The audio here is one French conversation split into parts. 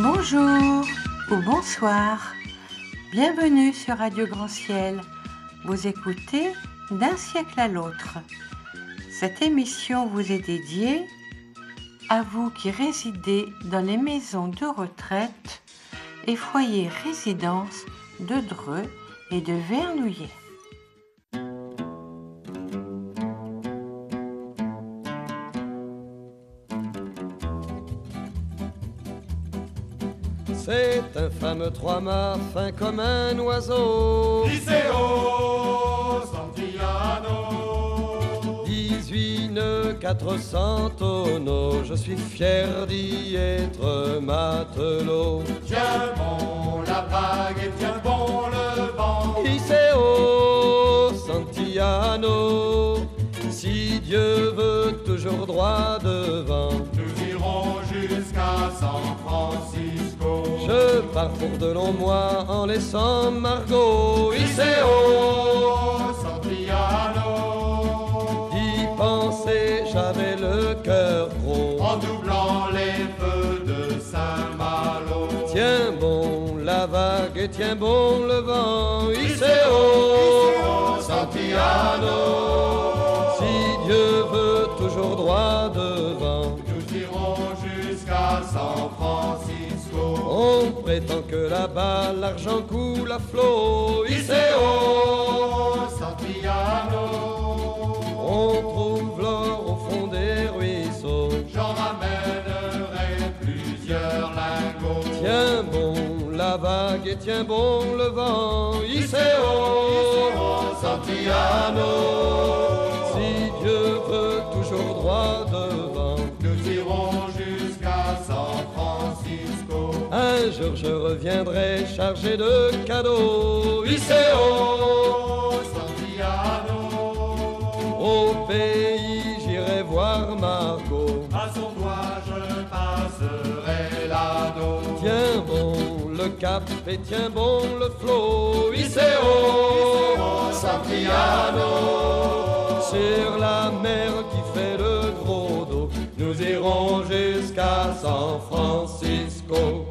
Bonjour ou bonsoir, bienvenue sur Radio Grand Ciel. Vous écoutez D'un siècle à l'autre. Cette émission vous est dédiée à vous qui résidez dans les maisons de retraite et foyers résidence de Dreux et de Vernouillet. C'est un fameux trois-mâts fin comme un oiseau. Liceo Santillano. 18 nœuds, 400 tonneaux, je suis fier d'y être matelot. Tiens bon la vague et tiens bon le vent. Liceo Santillano. Si Dieu veut toujours droit devant, nous irons jusqu'à San Francisco. Je pars pour de longs mois en laissant Margot. Liceo Santillano. D'y penser, j'avais le cœur gros. En doublant les feux de Saint-Malo. Tiens bon la vague et tiens bon le vent. Liceo Santillano. Si Dieu veut toujours droit devant, nous irons jusqu'à San Francisco. On prétend que là-bas l'argent coule à flot. Liceo Santillano. On trouve l'or au fond des ruisseaux. J'en ramènerai plusieurs lingots. Tiens bon la vague et tiens bon le vent. Liceo Santillano. Si Dieu veut toujours droit devant, nous irons jusqu'à San Francisco. un jour je reviendrai chargé de cadeaux. Liceo Santillano. Au pays j'irai voir Margot. À son doigt je passerai l'anneau. Tiens bon le cap et tiens bon le flot. Liceo Santillano. Sur la mer qui fait le gros dos, nous irons jusqu'à San Francisco.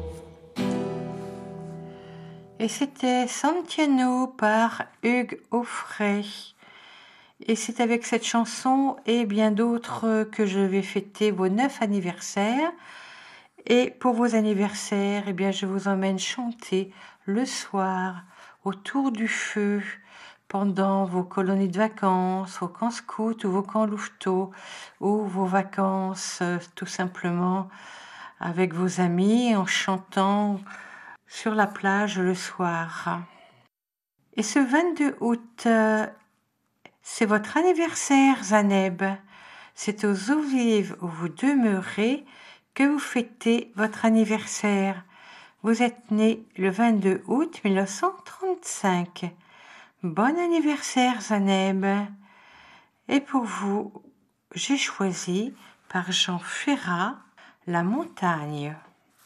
Et c'était Santiano par Hugues Aufray. Et c'est avec cette chanson et bien d'autres que je vais fêter vos 9 anniversaires. Et pour vos anniversaires, eh bien, je vous emmène chanter le soir autour du feu pendant vos colonies de vacances, vos camps scouts ou vos camps louveteaux ou vos vacances tout simplement avec vos amis en chantant sur la plage le soir. Et ce 22 août, c'est votre anniversaire, Zaneb. C'est aux Olives où vous demeurez que vous fêtez votre anniversaire. Vous êtes né le 22 août 1935. Bon anniversaire, Zaneb. Et pour vous, j'ai choisi par Jean Ferrat, La montagne.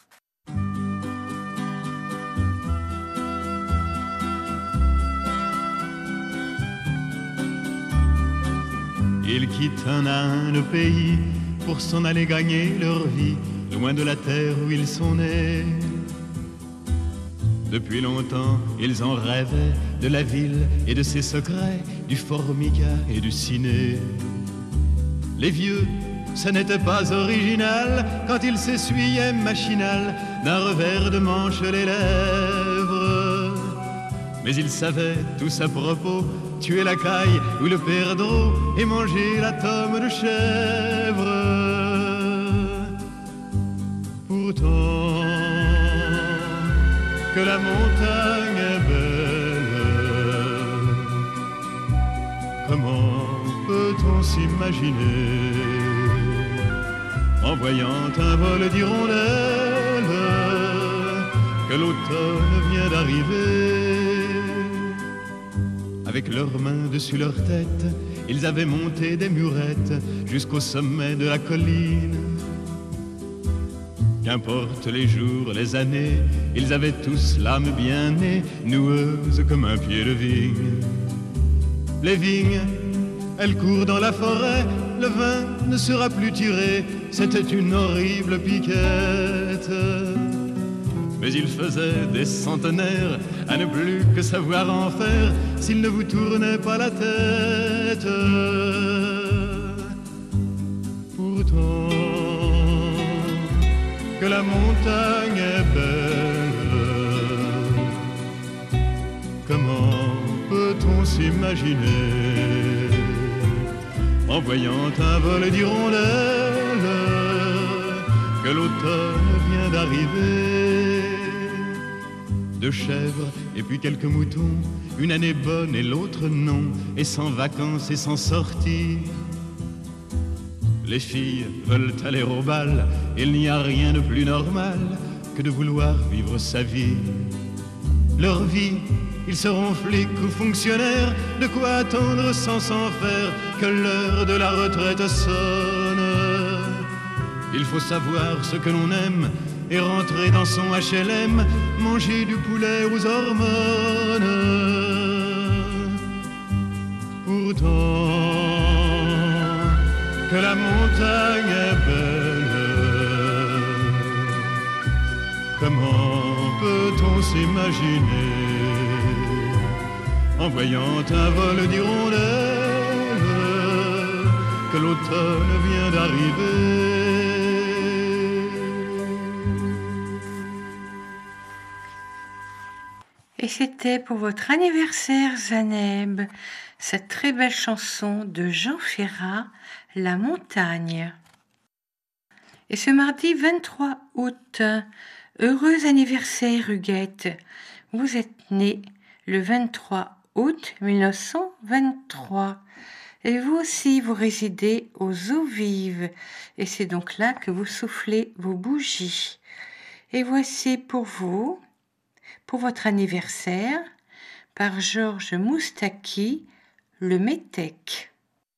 Ils quittent un à un le pays pour s'en aller gagner leur vie, loin de la terre où ils sont nés. Depuis longtemps, ils en rêvaient de la ville et de ses secrets, du formica et du ciné. Les vieux, ce n'était pas original quand ils s'essuyaient machinal d'un revers de manche les lèvres. Mais ils savaient tous à propos tuer la caille ou le perdreau et manger la tome de chèvre. Pourtant, que la montagne est belle, comment peut-on s'imaginer en voyant un vol d'hirondelles que l'automne vient d'arriver? Avec leurs mains dessus leur tête, ils avaient monté des murettes jusqu'au sommet de la colline. Qu'importe les jours, les années, ils avaient tous l'âme bien née, noueuse comme un pied de vigne. Les vignes, elles courent dans la forêt, le vin ne sera plus tiré, c'était une horrible piquette. Mais il faisait des centenaires à ne plus que savoir en faire s'il ne vous tournait pas la tête. Pourtant, que la montagne est belle, comment peut-on s'imaginer en voyant un vol d'hirondelles que l'automne vient d'arriver? Deux chèvres et puis quelques moutons, une année bonne et l'autre non, et sans vacances et sans sortie. Les filles veulent aller au bal, il n'y a rien de plus normal que de vouloir vivre sa vie. Leur vie, ils seront flics ou fonctionnaires, de quoi attendre sans s'en faire que l'heure de la retraite sonne. Il faut savoir ce que l'on aime et rentrer dans son HLM, manger du poulet aux hormones. Pourtant, que la montagne est belle, comment peut-on s'imaginer en voyant un vol d'hirondelles que l'automne vient d'arriver? Et c'était pour votre anniversaire, Zaneb, cette très belle chanson de Jean Ferrat, La montagne. Et ce mardi 23 août, heureux anniversaire, Huguette. Vous êtes née le 23 août 1923. Et vous aussi, vous résidez aux eaux vives. Et c'est donc là que vous soufflez vos bougies. Et voici pour vous, pour votre anniversaire, par Georges Moustaki, Le Métèque.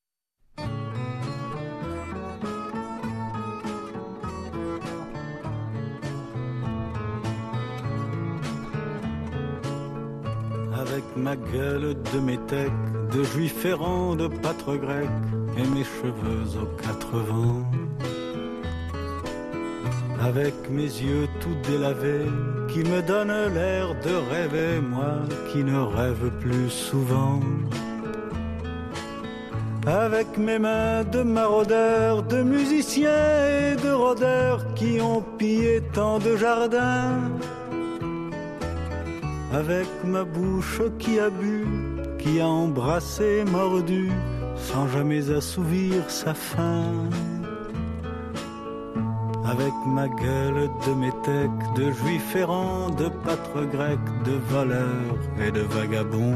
Avec ma gueule de métèque, de juif errant, de pâtre grec, et mes cheveux aux quatre vents. Avec mes yeux tout délavés, qui me donnent l'air de rêver, moi qui ne rêve plus souvent. Avec mes mains de maraudeurs, de musiciens et de rôdeurs, qui ont pillé tant de jardins. Avec ma bouche qui a bu, qui a embrassé, mordu, sans jamais assouvir sa faim. Avec ma gueule de métèque, de juif errant, de pâtre grec, de voleur et de vagabond.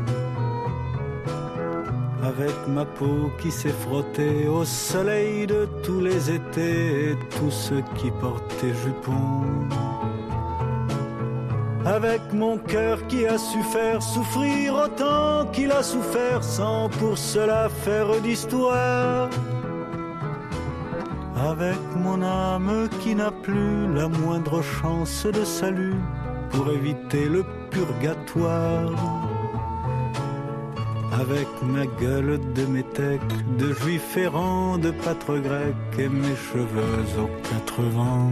Avec ma peau qui s'est frottée au soleil de tous les étés et tous ceux qui portaient jupons. Avec mon cœur qui a su faire souffrir autant qu'il a souffert sans pour cela faire d'histoire. Avec mon âme qui n'a plus la moindre chance de salut pour éviter le purgatoire. Avec ma gueule de métèque, de juif errant, de pâtre grec et mes cheveux aux quatre vents.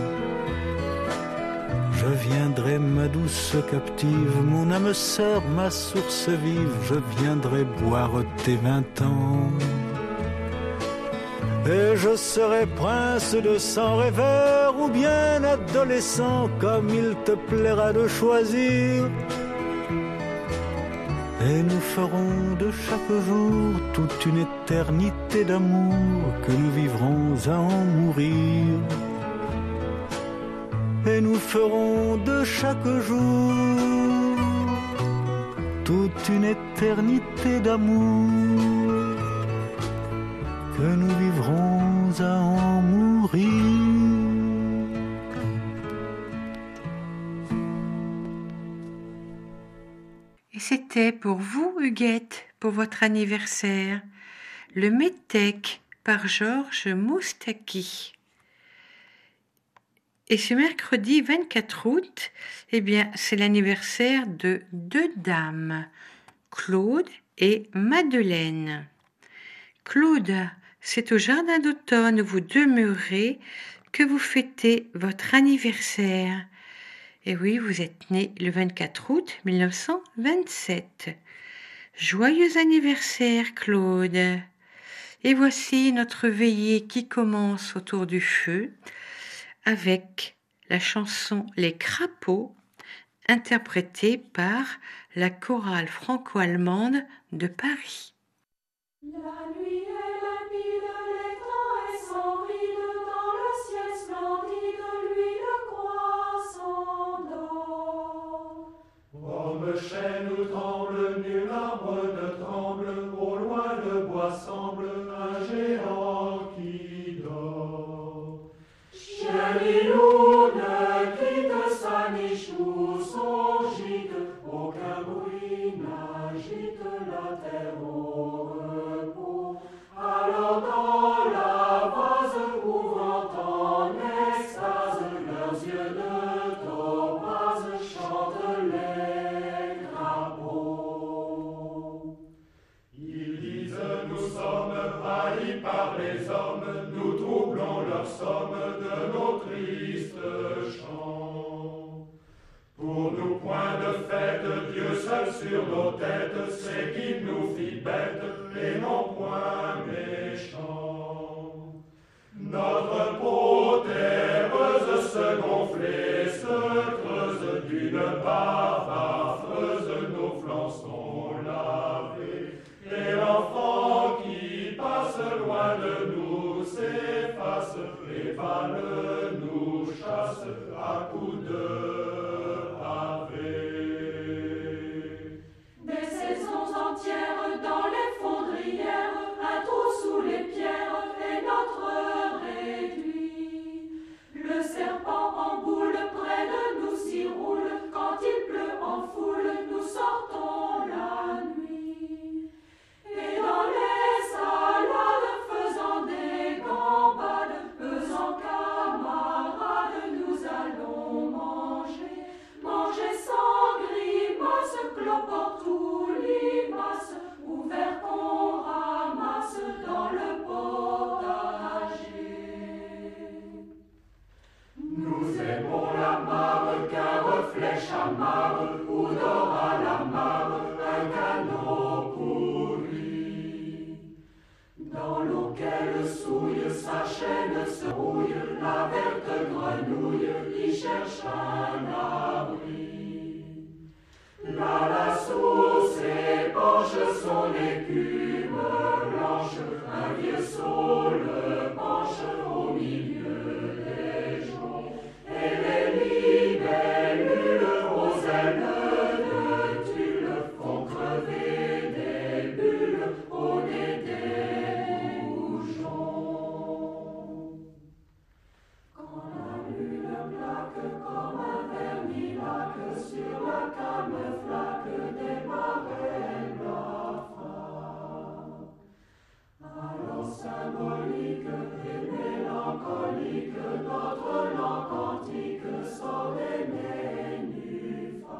Je viendrai ma douce captive, mon âme sœur, ma source vive, je viendrai boire tes 20 ans. Et je serai prince de sang rêveur ou bien adolescent, comme il te plaira de choisir. Et nous ferons de chaque jour toute une éternité d'amour que nous vivrons à en mourir. Et nous ferons de chaque jour toute une éternité d'amour que nous vivrons à en mourir. Et c'était pour vous, Huguette, pour votre anniversaire, Le Métèque par Georges Moustaki. Et ce mercredi 24 août, eh bien, c'est l'anniversaire de deux dames, Claude et Madeleine. Claude, c'est au jardin d'automne où vous demeurez que vous fêtez votre anniversaire. Et oui, vous êtes né le 24 août 1927. Joyeux anniversaire, Claude. Et voici notre veillée qui commence autour du feu avec la chanson Les Crapauds, interprétée par la chorale franco-allemande de Paris. La nuit est limpide, l'étang est sans ride, dans le ciel splendide, lui le croissant d'or. Pomme, chêne ou tremble, nul arbre ne tremble, au loin le bois semble un géant qui dort. Chien ni loup ne quitte sa niche ou son gîte, aucun bruit n'agite la terre au repos. Alors dans la vase ouvrant en extase, leurs yeux de topaze chantent les crapauds. Ils disent nous sommes haïs par les hommes, nous troublons leur somme de nos tristes chants. Pour nous point de fête, Dieu seul sur nos têtes, c'est qu'il nous fit bêtes et non point méchants. Notre peau terreuse se gonfle et se creuse d'une bave affreuse, nos flancs sont lavés, et l'enfant qui passe loin de nous s'efface, et pâle nous chasse à coups de pavé. Des saisons entières dans les fondrières, un trou sous les pierres est notre réduit. Le serpent en boule près de nous s'y roule, quand il pleut en foule, nous sortons la nuit. Et dans les salades, faisant des gambades, pesant camarades, nous allons manger, manger sans grimace, cloporte ou limace, ouvert qu'on ramasse dans le potager. Nous aimons la mare car flèche amarre, ou d'or à la mare, un canot pourri. Dans l'eau qu'elle souille, sa chaîne se rouille, la verte grenouille y cherche un abri. Là, la source épanche son écume blanche, un vieux saule penche au milieu des joncs, et les libellules aux ailes de tulle font crever des bulles au nez des bourgeons. Quand la lune plaque comme un vermilac sur la calme flaque des marais blafards, alors symbolique et mélancolique, notre langue antique sort des nénuphars.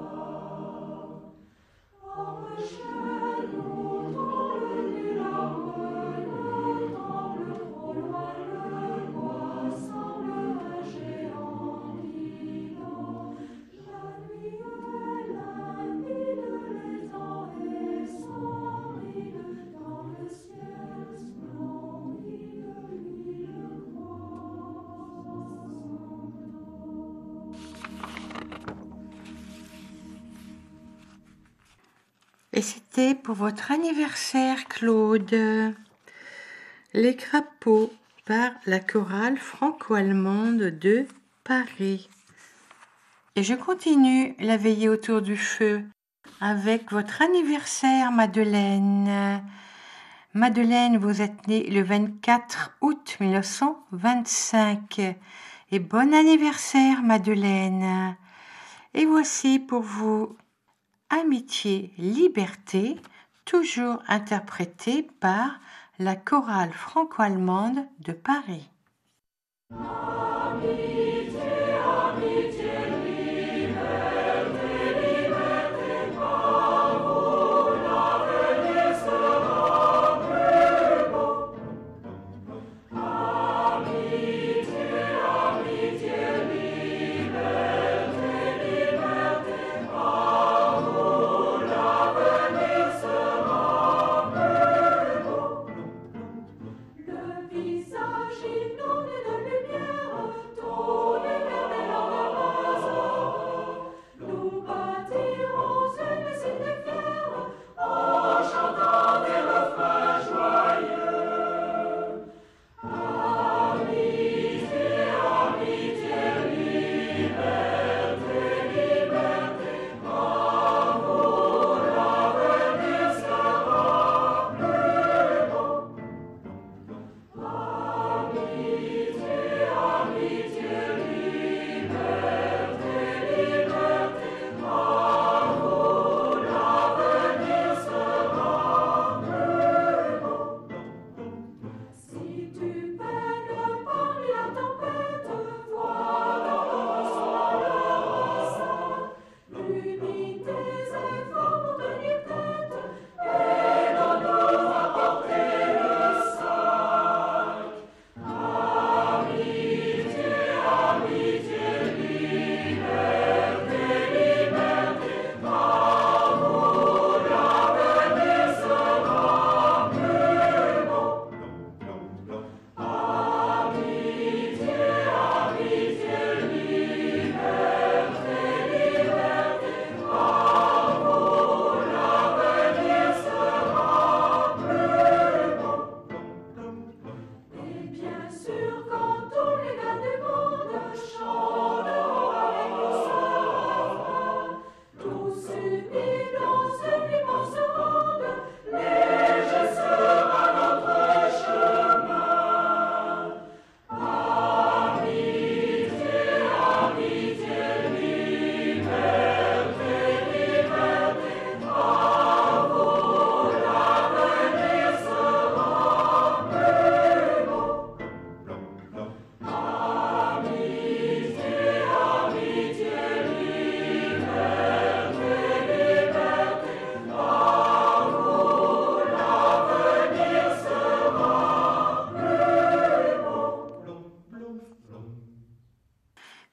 Orme, chien, nous tremble, nul arbre ne tremble, au loin le bois semble un géant guidant. La nuit est limpide, l'étang est sans ride, dans le ciel splendide, lui le croissant d'or. Et c'était pour votre anniversaire, Claude. Les Crapauds par la chorale franco-allemande de Paris. Et je continue la veillée autour du feu avec votre anniversaire, Madeleine. Madeleine, vous êtes née le 24 août 1925. Et bon anniversaire, Madeleine. Et voici pour vous Amitié, liberté, toujours interprétée par la chorale franco-allemande de Paris. Amitié, amitié, liberté, liberté, par vous l'avenir sera plus beau. Amitié, amitié, liberté,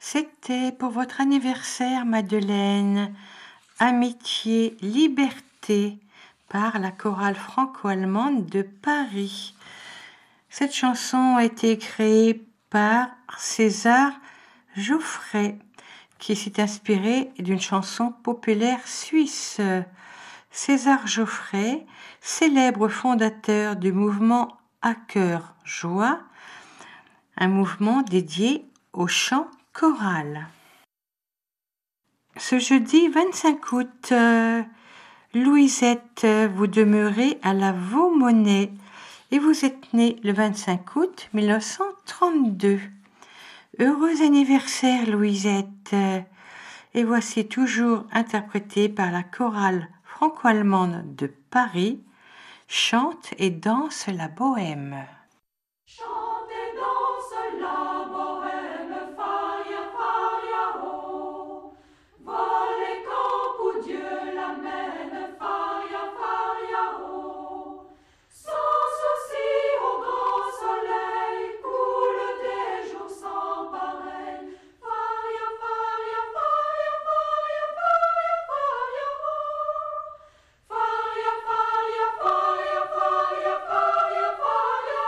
C'était pour votre anniversaire, Madeleine, Amitié, Liberté, par la chorale franco-allemande de Paris. Cette chanson a été créée par César Geoffrey, qui s'est inspiré d'une chanson populaire suisse. César Geoffrey, célèbre fondateur du mouvement À cœur joie, un mouvement dédié au chant choral. Ce jeudi 25 août, Louisette, vous demeurez à la Vaux-Monnaie et vous êtes née le 25 août 1932. Heureux anniversaire, Louisette. Et voici toujours interprété par la chorale franco-allemande de Paris, Chante et danse la bohème. Chante et danse la bohème, faria, faria, oh. Vole et campe où Dieu l'amène, faria, faria, oh. Sans souci au grand soleil, coule des jours sans pareil. Faria, faria, faria, faria, faria, faria, oh. Faria, faria, faria, faria, faria, faria,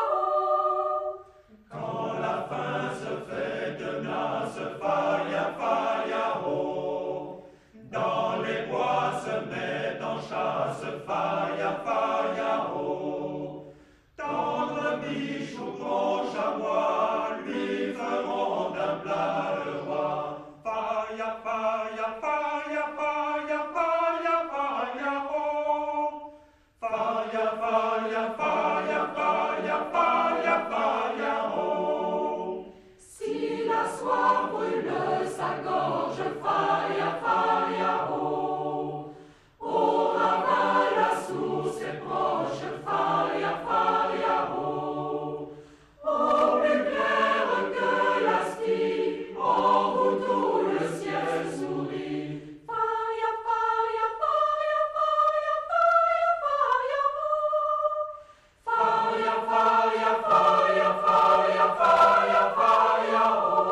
oh. Quand la faim se fait tenace, faria, faria, oh. Dans les bois se met en chasse, faria, faria, oh. Tendre biche ou grand chamois, lui feront d'un plat le roi. Faria, faria, faria, faria, faria, faria, oh. Faria, faria, faria, faria, faria, faria, oh. Si la soie brûle sa gorge, faria, faria, oh. Au ravin la source est proche, faria, faria, oh. Au plus clair que l'astie, en vous tout le ciel sourit. Faria, faria, faria, faria, faria, faria, oh. Faria, faria, faria, faria, faria, faria,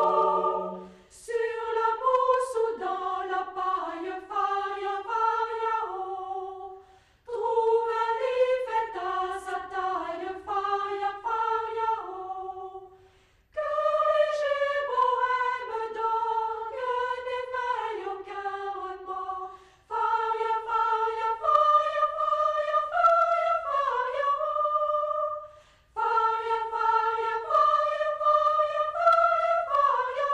oh. Sur la mousse ou dans la paille, faria, faria, oh. Trouve un lit fait à sa taille, faria, faria, oh. Cœur léger, bohème d'orgue, n'éveille aucun remords. Faria, faria, faria, faria, faria, faria, oh. Faria, faria, faria, faria, faria, faria,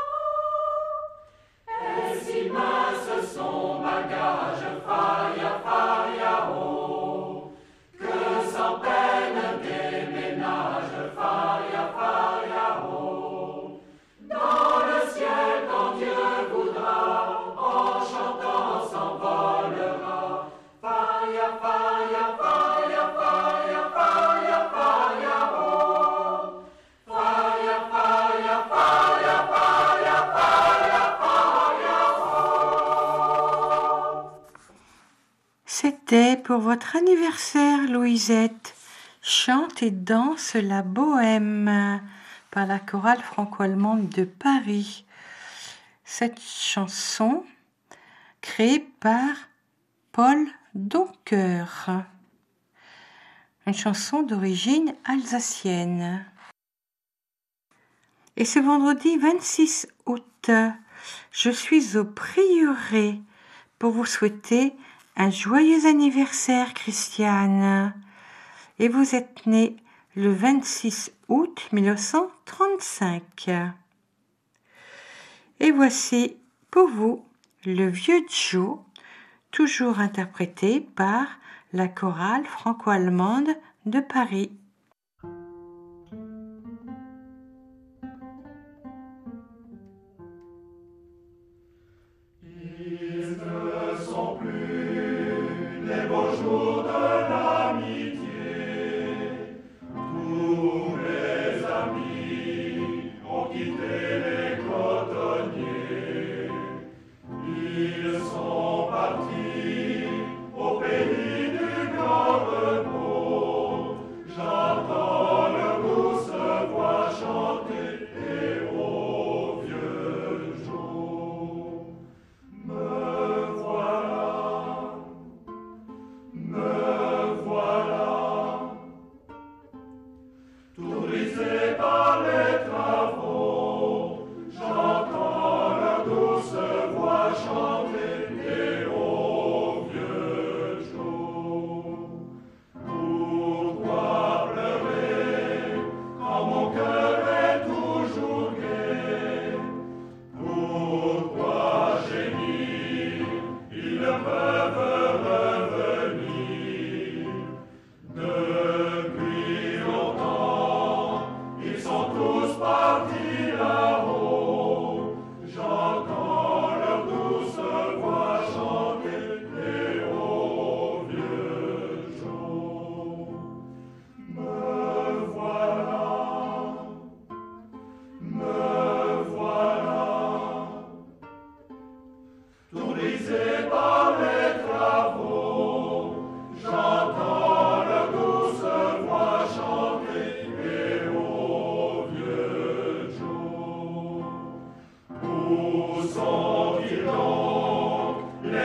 oh. Et si mince son bagage, faria, faria, oh. Que sans peine déménage, faria, faria, oh. Dans le ciel, quand Dieu voudra, en chantant s'envolera. Faria, faria, faria, faria, faria, faria, oh. Faria, faria, faria, faria, faria, faria, oh. C'était pour votre anniversaire, Louisette. Chante et danse la bohème par la chorale franco-allemande de Paris. Cette chanson créée par Paul Doncker. Une chanson d'origine alsacienne. Et ce vendredi 26 août, je suis au prieuré pour vous souhaiter un joyeux anniversaire, Christiane. Et vous êtes née le 26 août 1935. Et voici pour vous le vieux Joe, toujours interprété par la chorale franco-allemande de Paris. Ils ne sont plus les beaux jours de l'amitié. Tous les amis ont quitté les cotonniers. Ils sont partis au pays du grand repos.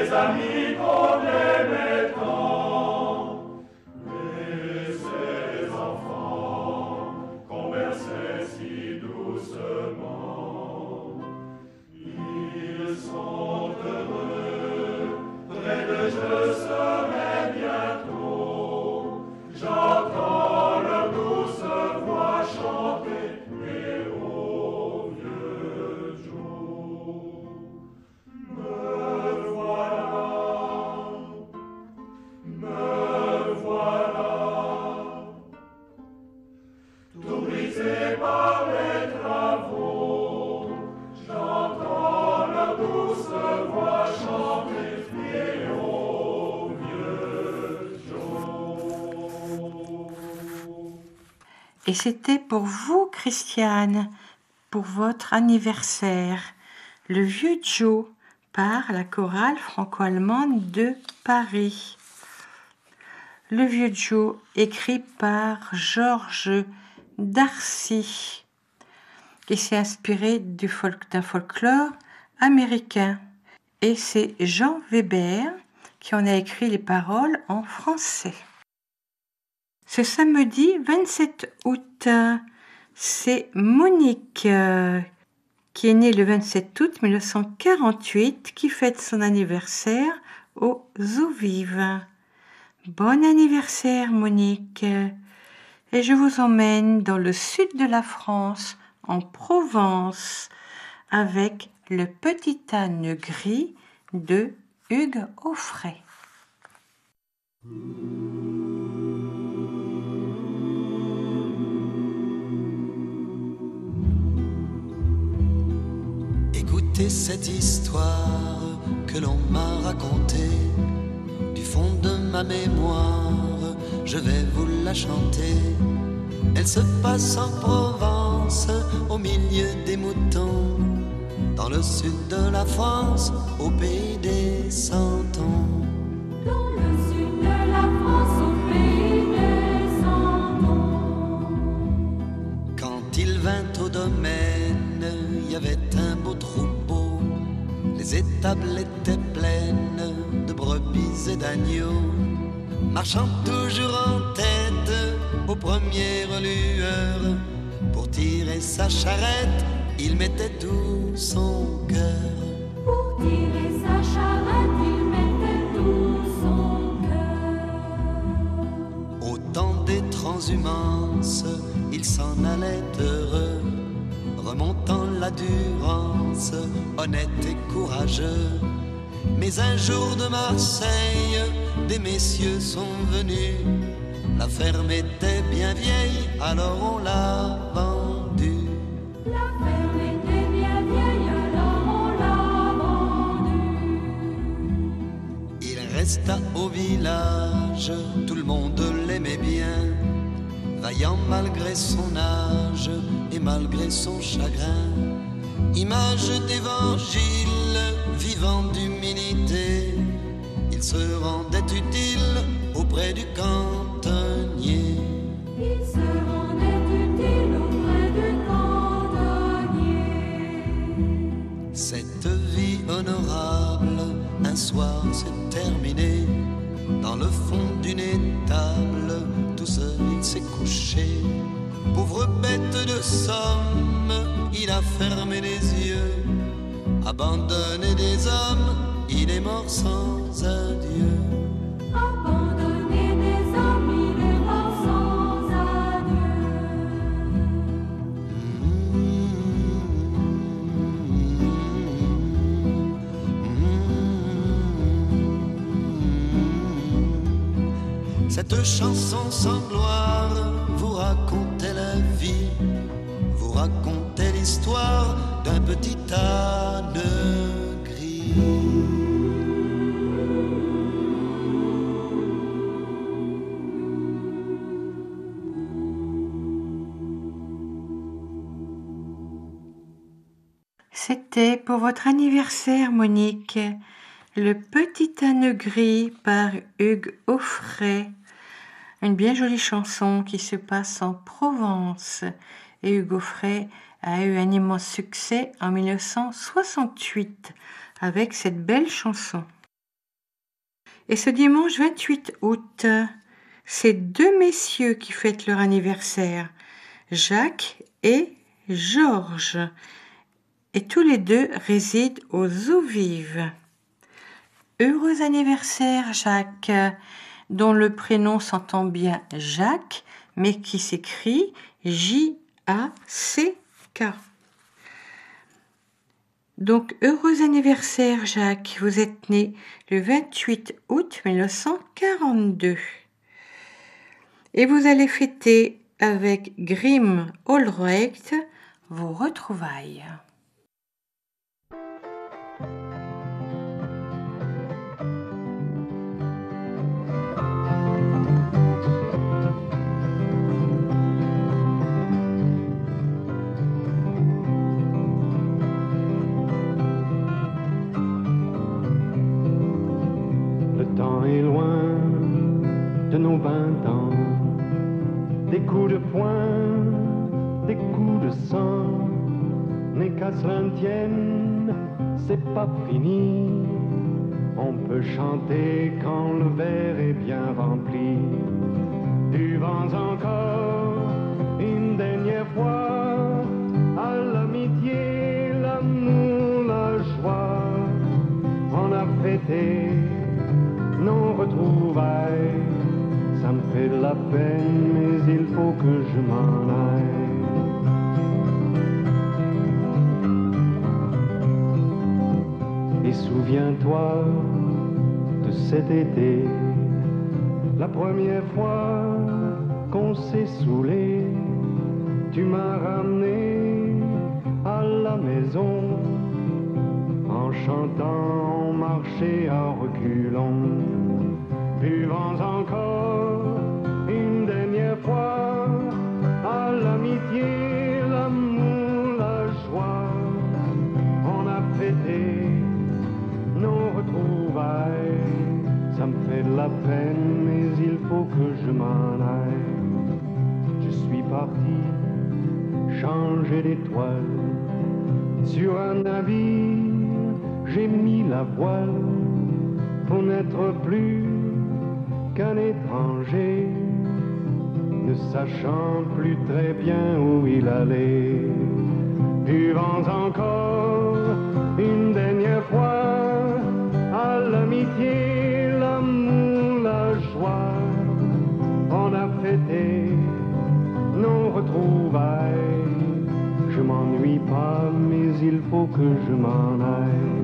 des amis qu'on aimait tant, et ces enfants qu'on berçait si doucement. Ils sont heureux, près de je serai bientôt. J'entends leur douce voix chanter et au vieux Joe. Me voilà, tout brisé par les travaux. J'entends leur douce voix chanter et au vieux Joe. Et c'était pour vous, Christiane, pour votre anniversaire, le vieux Joe par la chorale franco-allemande de Paris. Le vieux Joe, écrit par Georges Darcy, qui s'est inspiré d'un folklore américain. Et c'est Jean Weber qui en a écrit les paroles en français. Ce samedi 27 août, c'est Monique qui est née le 27 août 1948 qui fête son anniversaire aux Eaux Vives. Bon anniversaire Monique, et je vous emmène dans le sud de la France, en Provence, avec Le petit âne gris de Hugues Aufray. Écoutez cette histoire que l'on m'a racontée. Du fond de ma mémoire, je vais vous la chanter. Elle se passe en Provence, au milieu des moutons, dans le sud de la France, au pays des Santons. Dans le sud de la France, au pays des Santons. Quand il vint au domaine, il y avait un beau troupeau. Les étables étaient pleines de brebis et d'agneaux. Marchant toujours en tête aux premières lueurs, pour tirer sa charrette, il mettait tout son cœur. Pour tirer sa charrette, il mettait tout son cœur. Au temps des transhumances, il s'en allait heureux, remontant la Durance, honnête et courageux. Mais un jour de Marseille, des messieurs sont venus. La ferme était bien vieille, alors on l'a vendue. La ferme était bien vieille, alors on l'a vendue. Il resta au village, tout le monde l'aimait bien, vaillant malgré son âge et malgré son chagrin. Image d'évangile, vivant d'humilité, il se rendait utile auprès du cantonnier. Il se rendait utile auprès du cantonnier. Cette vie honorable, un soir s'est terminée. Dans le fond d'une étable, tout seul il s'est couché. Pauvre bête de somme, il a fermé les yeux. Abandonné des hommes, il est mort sans adieu. Abandonné des hommes, il est mort sans adieu. Cette chanson sans gloire vous racontait la vie, vous racontait l'histoire d'un petit âne gris. C'était pour votre anniversaire, Monique, Le petit âne gris par Hugues Aufray. Une bien jolie chanson qui se passe en Provence. Et Hugues Aufray a eu un immense succès en 1968 avec cette belle chanson. Et ce dimanche 28 août, c'est deux messieurs qui fêtent leur anniversaire, Jacques et Georges. Et tous les deux résident aux Eaux Vives. Heureux anniversaire, Jacques, dont le prénom s'entend bien Jacques, mais qui s'écrit J-A-C-K. Donc, heureux anniversaire, Jacques. Vous êtes né le 28 août 1942. Et vous allez fêter avec Grimm Allrecht vos retrouvailles. Le temps est loin de nos 20 ans, des coups de poing, des coups de sang, mais qu'à cela ne tienne, c'est pas fini. On peut chanter quand le verre est bien rempli. Buvons encore une dernière fois à l'amitié, l'amour, la joie. On a fêté nos retrouvailles. Ça me fait de la peine, mais il faut que je m'en aille. Et souviens-toi de cet été, la première fois qu'on s'est saoulé. Tu m'as ramené à la maison. En chantant, on marchait en reculons. Buvons encore une dernière fois à l'amitié, l'amour, la joie. On a fêté nos retrouvailles. Ça me fait de la peine, mais il faut que je m'en aille. Je suis parti changer d'étoile. Sur un navire, j'ai mis la voile pour n'être plus qu'un étranger, ne sachant plus très bien où il allait. Buvons encore une dernière fois à l'amitié, l'amour, la joie. On a fêté nos retrouvailles. Je m'ennuie pas, mais il faut que je m'en aille.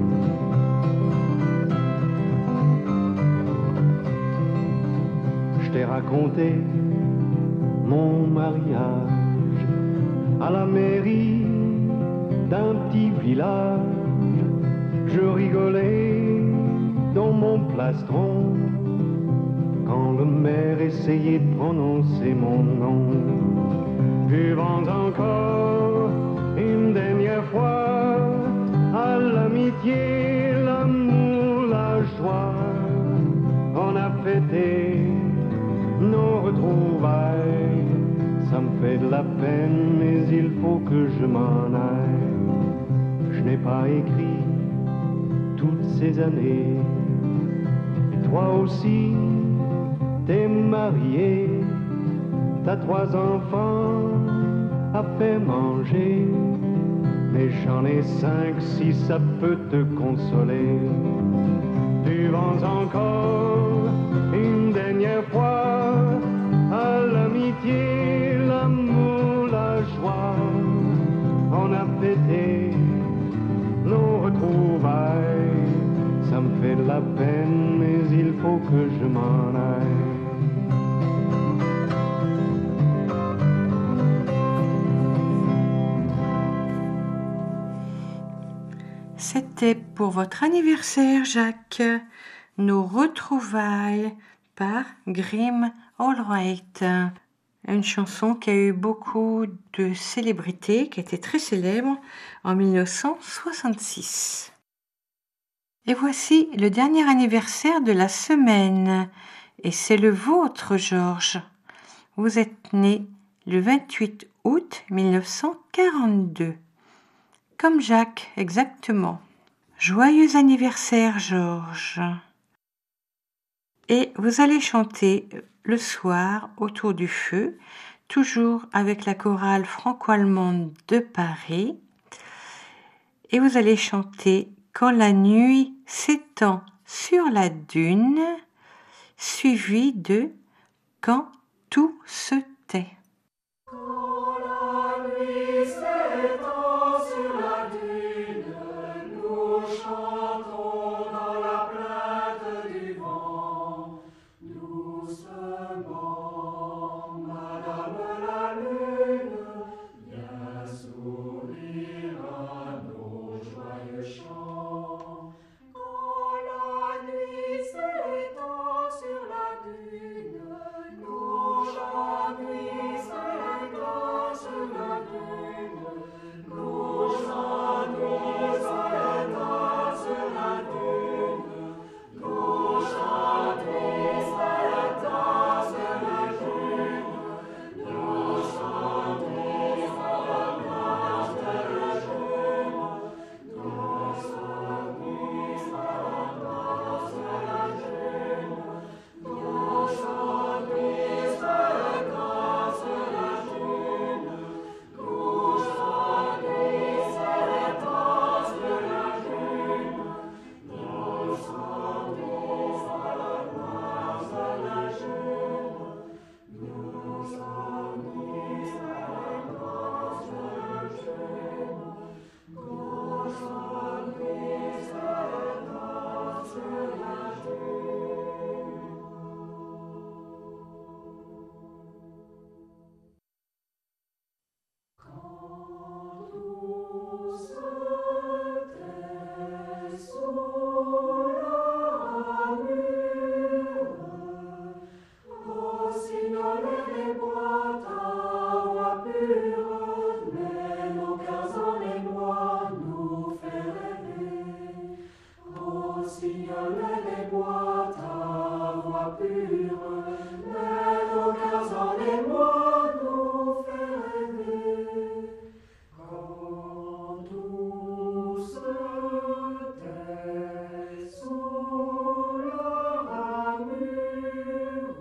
Je t'ai raconté mon mariage à la mairie d'un petit village. Je rigolais dans mon plastron quand le maire essayait de prononcer mon nom. Buvons encore une dernière fois à l'amitié, l'amour, la joie. On a fêté nos retrouvailles. Ça me fait de la peine, mais il faut que je m'en aille. Je n'ai pas écrit toutes ces années. Et toi aussi, t'es marié. T'as 3 enfants à faire manger, mais j'en ai 5 si ça peut te consoler. Buvons encore une dernière fois à l'amitié, l'amour, la joie. On a fêté nos retrouvailles. Ça me fait de la peine, mais il faut que je m'en aille. C'était pour votre anniversaire, Jacques, nos retrouvailles par Grimm Allrecht. Une chanson qui a eu beaucoup de célébrité, qui a été très célèbre en 1966. Et voici le dernier anniversaire de la semaine. Et c'est le vôtre, Georges. Vous êtes né le 28 août 1942. Comme Jacques, exactement. Joyeux anniversaire, Georges. Et vous allez chanter le soir autour du feu, toujours avec la chorale franco-allemande de Paris. Et vous allez chanter Quand la nuit s'étend sur la dune, suivi de Quand tout se tait. Quand la nuit s'étend sur la dune, nous chantons dans la plainte du vent. Doucement, Madame la Lune, viens sourire à nos joyeux chants. Quand la nuit s'étend sur la dune, nos chants nuit s'étend sur la dune. Nos chants nuit s'étend sur la dune. Nos chants nuit s'étend sur la dune. Nos chants nuit s'étend sur la dune. Nos chants nuit s'étend sur la dune. Nos chants nuit s'étend sur la dune. Nos chants nuit s'étend sur la dune. Nos chants nuit s'étend sur la dune. Nos chants nuit s'étend sur la dune. Nos chants nuit s'étend sur la dune. Quand tout se tait sous la ramure, rossignoler les bois ta voix pure, mais nos cœurs en émoi nous fait rêver. Rossignoler les bois ta voix pure, mais nos cœurs en émoi nous fait rêver. Quand tout se tait sous la ramure,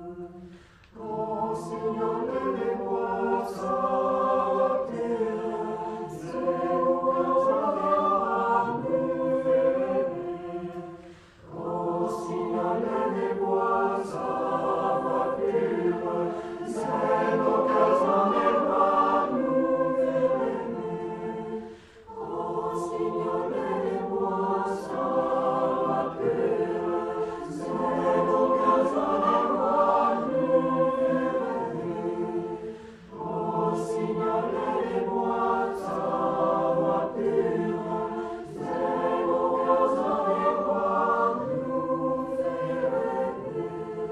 rossignoler les bois sa voix pure, c'est nos cœurs en émoi nous fait rêver. Rossignoler les bois sa voix pure, c'est nos cœurs en émoi nous fait rêver. Rossignoler les bois sa voix pure, c'est nos cœurs en émoi nous fait rêver. Rossignoler les bois sa voix pure, c'est nos cœurs en émoi nous fait rêver.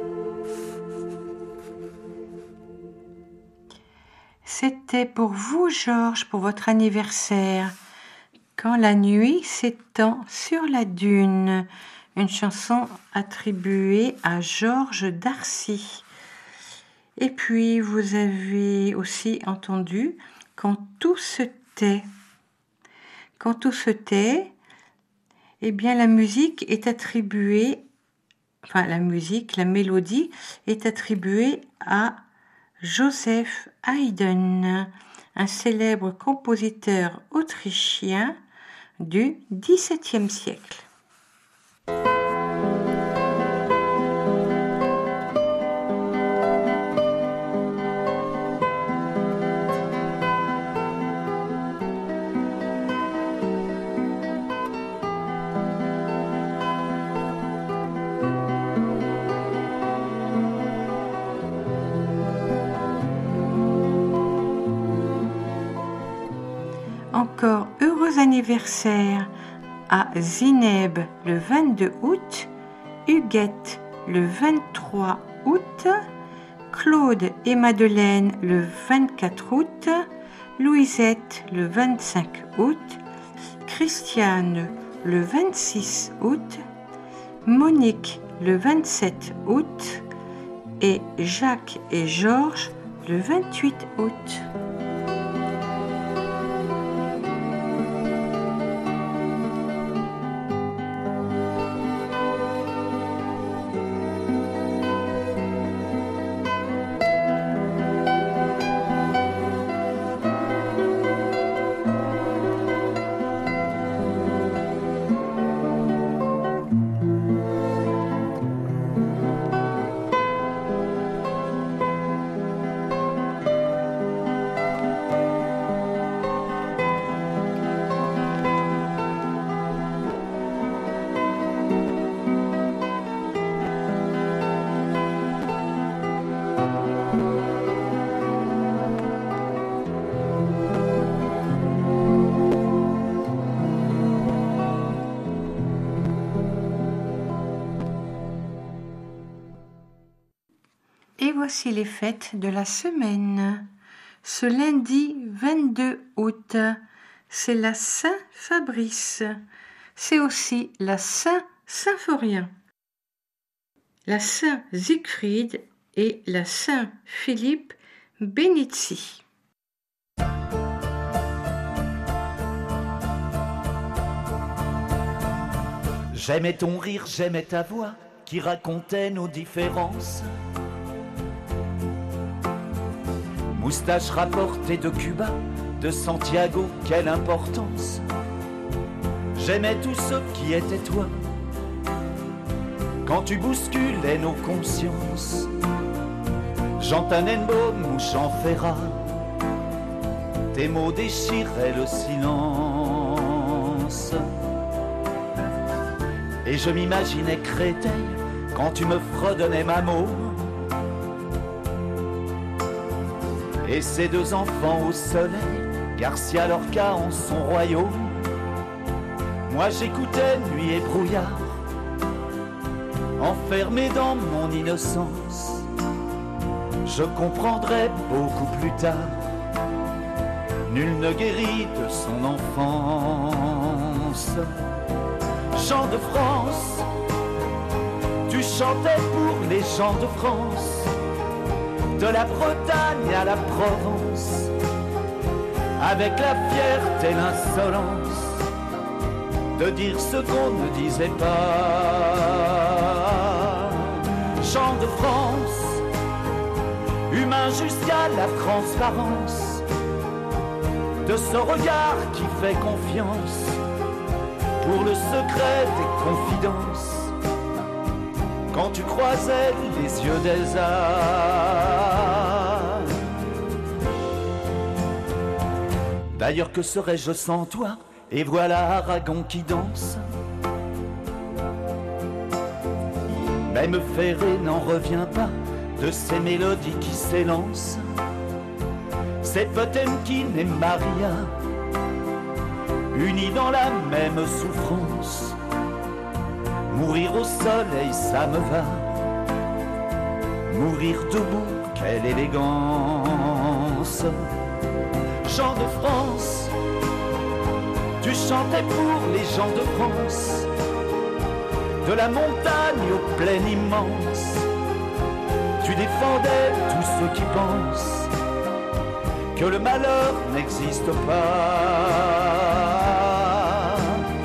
C'était pour vous, Georges, pour votre anniversaire. Quand la nuit s'étend sur la dune, une chanson attribuée à Georges Darcy. Et puis, vous avez aussi entendu Quand tout se tait. Quand tout se tait, eh bien, la musique est attribuée, la mélodie est attribuée à Joseph Haydn, un célèbre compositeur autrichien du XVIIe siècle. Encore heureux anniversaire à Zineb le 22 août, Huguette le 23 août, Claude et Madeleine le 24 août, Louisette le 25 août, Christiane le 26 août, Monique le 27 août et Jacques et Georges le 28 août. voici les fêtes de la semaine. Ce lundi 22 août, c'est la Saint-Fabrice. C'est aussi la Saint-Symphorien, la Saint-Siegfried et la Saint-Philippe Benizi. J'aimais ton rire, j'aimais ta voix qui racontait nos différences. Moustache rapportée de Cuba, de Santiago, quelle importance. J'aimais tout ce qui était toi, quand tu bousculais nos consciences. Jean Tannenbaum ou Jean Ferrat, tes mots déchiraient le silence. Et je m'imaginais Créteil quand tu me fredonnais ma mot. Et ces deux enfants au soleil, Garcia Lorca en son royaume. Moi j'écoutais nuit et brouillard, enfermé dans mon innocence. Je comprendrai beaucoup plus tard, nul ne guérit de son enfance. Chant de France, tu chantais pour les gens de France, de la Bretagne à la Provence, avec la fierté et l'insolence de dire ce qu'on ne disait pas. Chant de France, humain jusqu'à la transparence, de ce regard qui fait confiance pour le secret des confidences, quand tu croisais les yeux d'Elsa. D'ailleurs que serais-je sans toi? Et voilà Aragon qui danse. Même Ferré n'en revient pas de ces mélodies qui s'élancent. C'est Potemkin et Maria, unis dans la même souffrance. Mourir au soleil, ça me va. Mourir debout, quelle élégance. Chant de France, tu chantais pour les gens de France, de la montagne aux plaines immenses. Tu défendais tous ceux qui pensent que le malheur n'existe pas.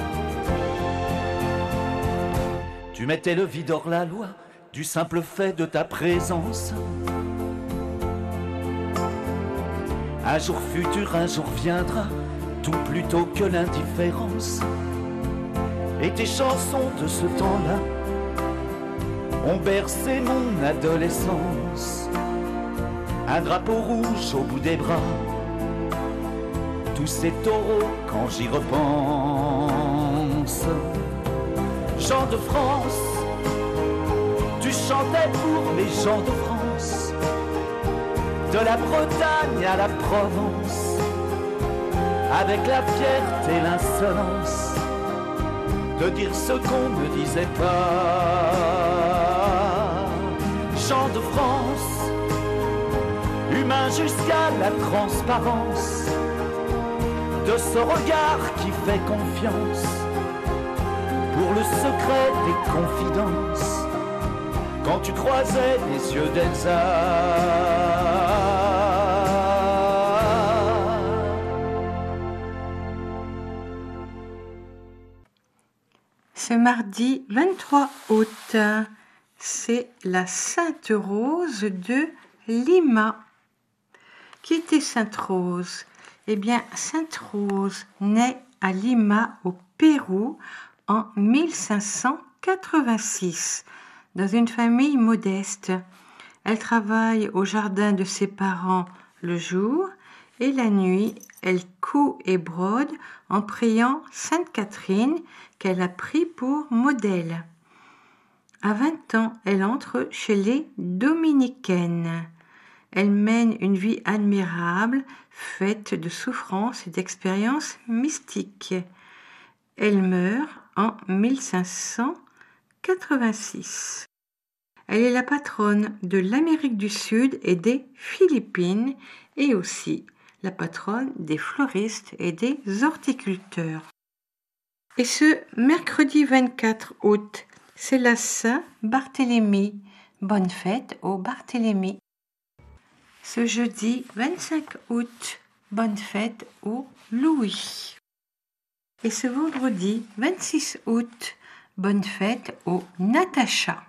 Tu mettais le vide hors la loi du simple fait de ta présence. Un jour futur, un jour viendra, tout plutôt que l'indifférence. Et tes chansons de ce temps-là ont bercé mon adolescence. Un drapeau rouge au bout des bras, tous ces taureaux quand j'y repense. Chant de France, tu chantais pour les gens de France, de la Bretagne à la Provence, avec la fierté et l'insolence de dire ce qu'on ne disait pas. Chant de France, humain jusqu'à la transparence, de ce regard qui fait confiance pour le secret des confidences, quand tu croisais les yeux d'Elsa. Ce mardi 23 août, c'est la Sainte Rose de Lima. Qui était Sainte Rose? Eh bien, Sainte Rose naît à Lima, au Pérou, en 1586, dans une famille modeste. Elle travaille au jardin de ses parents le jour et la nuit, elle coud et brode en priant Sainte Catherine qu'elle a pris pour modèle. À 20 ans, elle entre chez les dominicaines. Elle mène une vie admirable, faite de souffrances et d'expériences mystiques. Elle meurt en 1586. Elle est la patronne de l'Amérique du Sud et des Philippines et aussi la patronne des fleuristes et des horticulteurs. Et ce mercredi 24 août, c'est la Saint-Barthélemy. Bonne fête au Barthélemy. Ce jeudi 25 août, bonne fête au Louis. Et ce vendredi 26 août, bonne fête au Natacha.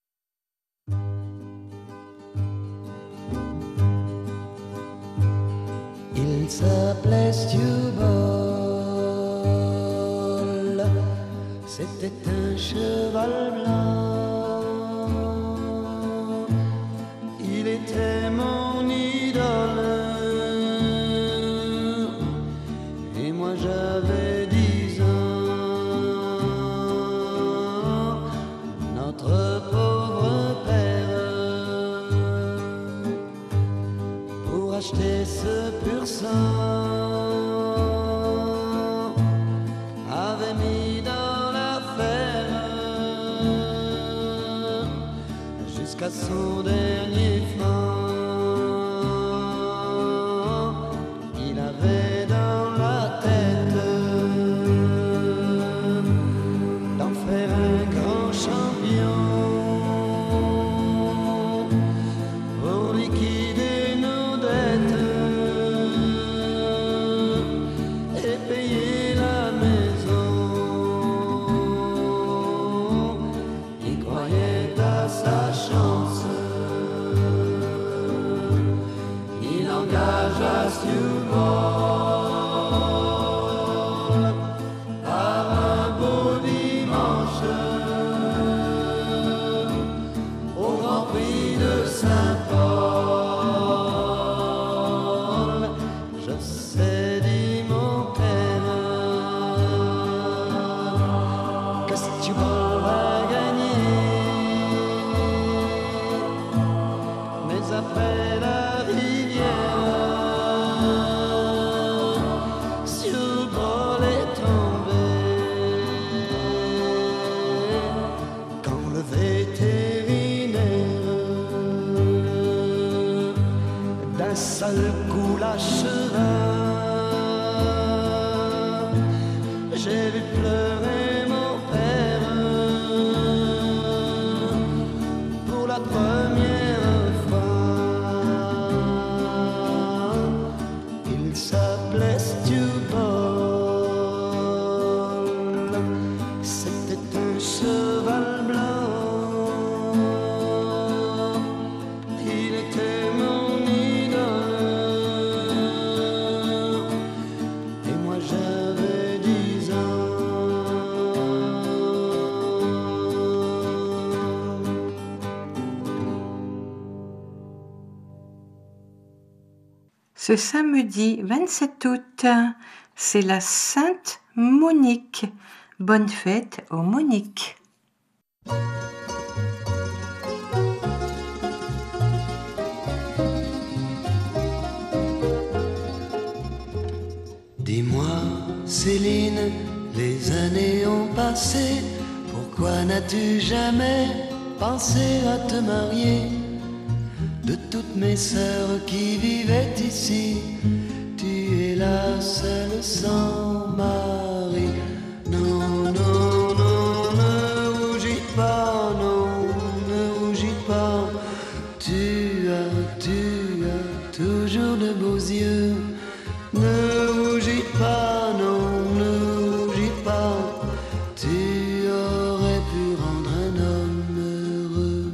Il s'appelait Stewball, c'était un cheval blanc, il était mon idole, et moi j'avais 10 ans, notre pauvre père, pour acheter ce pur sang, avait mis dans l'affaire jusqu'à son dernier franc. Il avait dans la tête d'en faire un grand champion pour liquider nos dettes et payer la maison. Il croyait à sa chance, il engagea Stewball par un beau dimanche au Grand Prix de Saint-Paul. Je sais, dit mon père, que Stewball va gagner, mais après la rivière, Stewball est tombé quand le vétérinaire d'un seul coup l'acheva. J'ai vu pleurer mon père pour la première fois. Il s'appelait Stewball, c'était un cheval blanc, il était mon idole, et moi j'avais 10 ans. Ce samedi 27 août, c'est la Sainte Monique. Bonne fête aux Moniques. Dis-moi, Céline, les années ont passé, pourquoi n'as-tu jamais pensé à te marier? De toutes mes sœurs qui vivaient ici, tu es la seule sans mari. Non, non, non, ne rougis pas, non, ne rougis pas, tu as toujours de beaux yeux. Ne rougis pas, non, ne rougis pas, tu aurais pu rendre un homme heureux.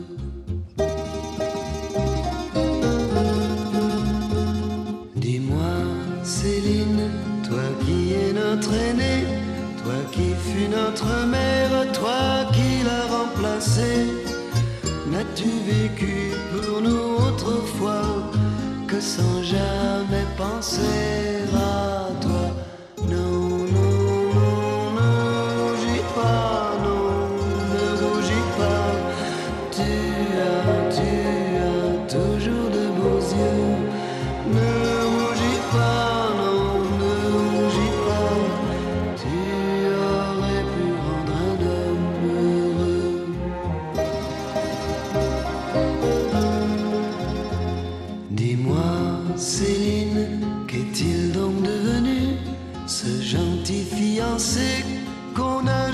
Dis-moi, Céline, toi qui es notre aînée, toi qui fus notre mère, toi qui l'as remplacée, n'as-tu vécu pour nous autrefois que sans jamais penser à toi? Non, non, non, ne rougis pas, non, ne rougis pas, tu as toujours de beaux yeux. Ne rougis pas, non, ne rougis pas, tu aurais pu rendre un homme heureux.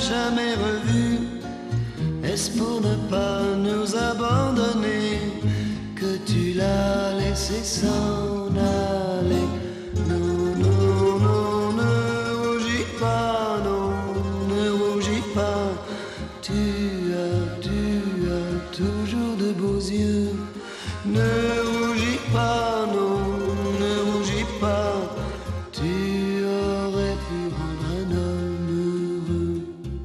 jamais revu. Est-ce pour ne pas nous abandonner que tu l'as laissé s'en aller? Non, non, non, ne rougis pas, non, ne rougis pas. Tu as toujours de beaux yeux. Ne rougis pas, non, ne rougis pas. Tu aurais pu rendre un homme heureux.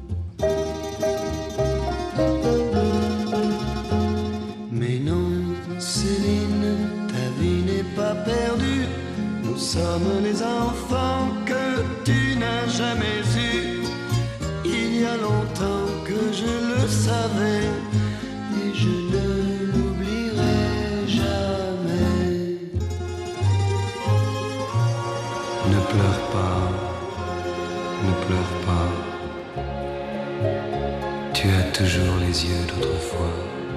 Mais non, Céline, ta vie n'est pas perdue. Nous sommes les enfants que tu n'as jamais eus. Il y a longtemps que je le savais et je ne l'oublierai jamais. Ne pleure pas, ne pleure pas. Tu as toujours les yeux d'autrefois.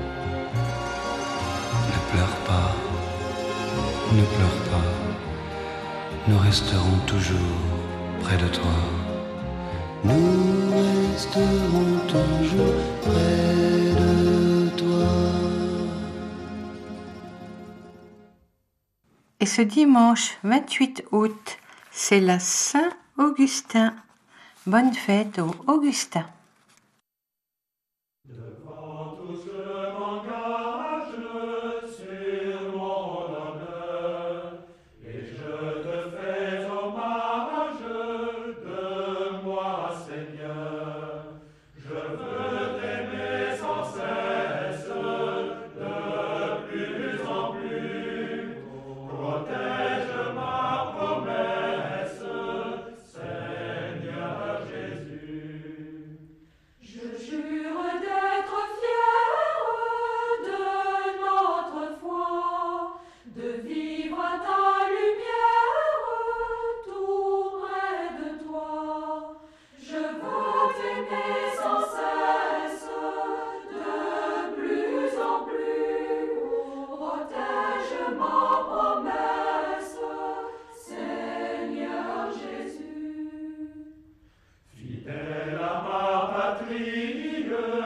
Ne pleure pas, ne pleure pas. Nous resterons toujours près de toi. Nous resterons toujours près de toi. Et ce dimanche 28 août, c'est la Saint-Augustin. Bonne fête aux Augustins. Devant tous je m'engage sur mon honneur, et je te fais hommage de moi, Seigneur. Je veux t'aimer sans cesse, de plus en plus. Protège ma promesse, Seigneur Jésus. Je jure d'être fier de notre foi, de vivre à ta lumière tout près de toi. Je veux t'aimer sans cesse, de plus en plus. Protège ma promesse, Seigneur Jésus. Fidèle à ma patrie,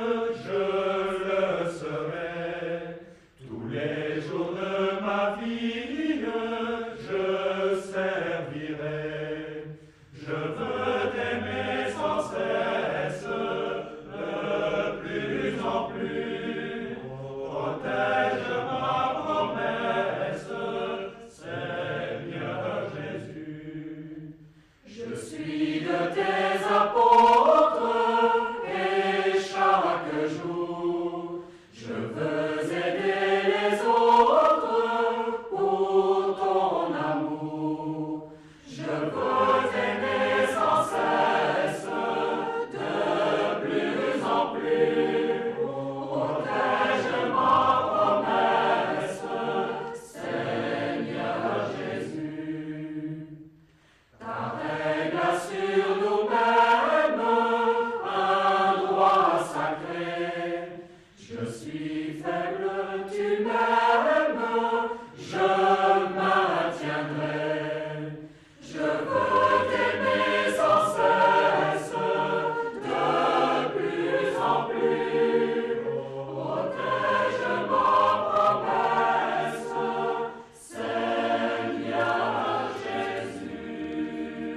je le serai. Tous les jours de ma vie, je servirai. Je veux t'aimer sans cesse, de plus en plus. Protège ma promesse, Seigneur Jésus. Je suis de tes apôtres et chaque jour je veux aider les autres pour ton amour. Je veux t'aimer sans cesse, de plus en plus. Protège ma promesse, Seigneur Jésus. Ta règle assure nous-mêmes un droit sacré. Je suis faible, tu m'aimes, je maintiendrai. Je veux t'aimer sans cesse, de plus en plus. Protège ma promesse, Seigneur Jésus.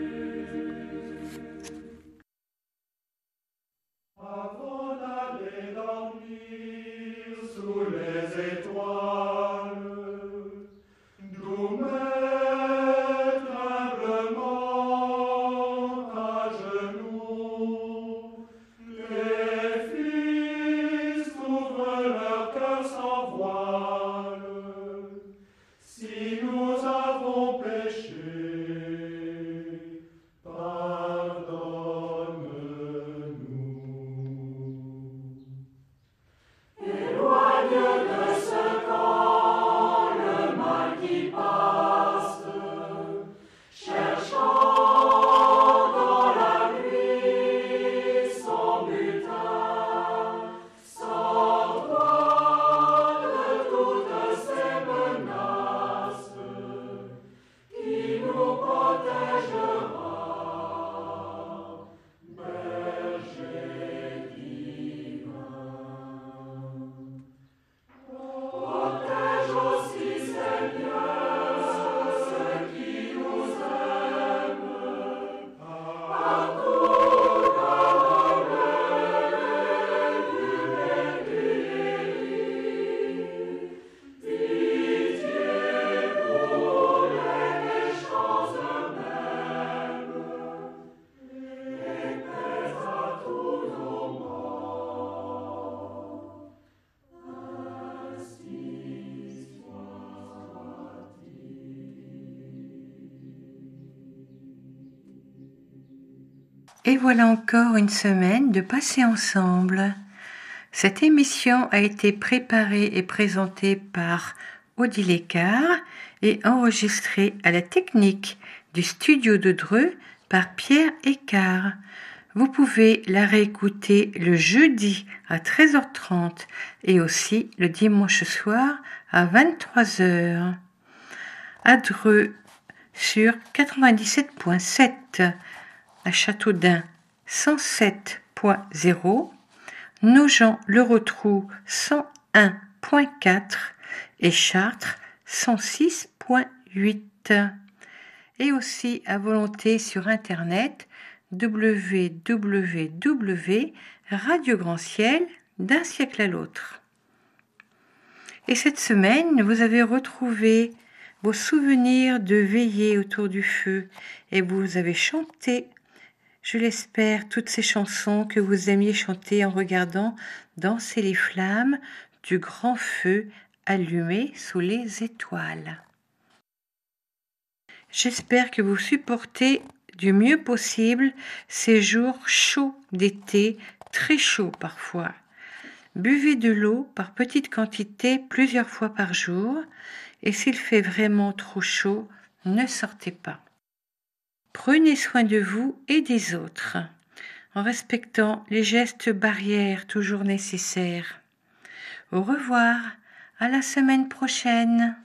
Avant d'aller dormir sous les étoiles, nous mettre humblement à genoux. Les fils ouvrent leur cœur sans voile. Si nous avons péché, pardonne-nous. Éloigne de ce camp Et voilà encore une semaine de passer ensemble. Cette émission a été préparée et présentée par Odile Écart et enregistrée à la technique du studio de Dreux par Pierre Écart. Vous pouvez la réécouter le jeudi à 13h30 et aussi le dimanche soir à 23h. À Dreux sur 97.7, à Châteaudun 107.0, Nogent-le-Rotrou 101.4 et Chartres 106.8. Et aussi à volonté sur Internet www.radio Grand Ciel d'un siècle à l'autre. Et cette semaine, vous avez retrouvé vos souvenirs de veillée autour du feu et vous avez chanté, je l'espère, toutes ces chansons que vous aimiez chanter en regardant danser les flammes du grand feu allumé sous les étoiles. J'espère que vous supportez du mieux possible ces jours chauds d'été, très chauds parfois. Buvez de l'eau par petites quantités plusieurs fois par jour et s'il fait vraiment trop chaud, ne sortez pas. Prenez soin de vous et des autres en respectant les gestes barrières toujours nécessaires. Au revoir, à la semaine prochaine.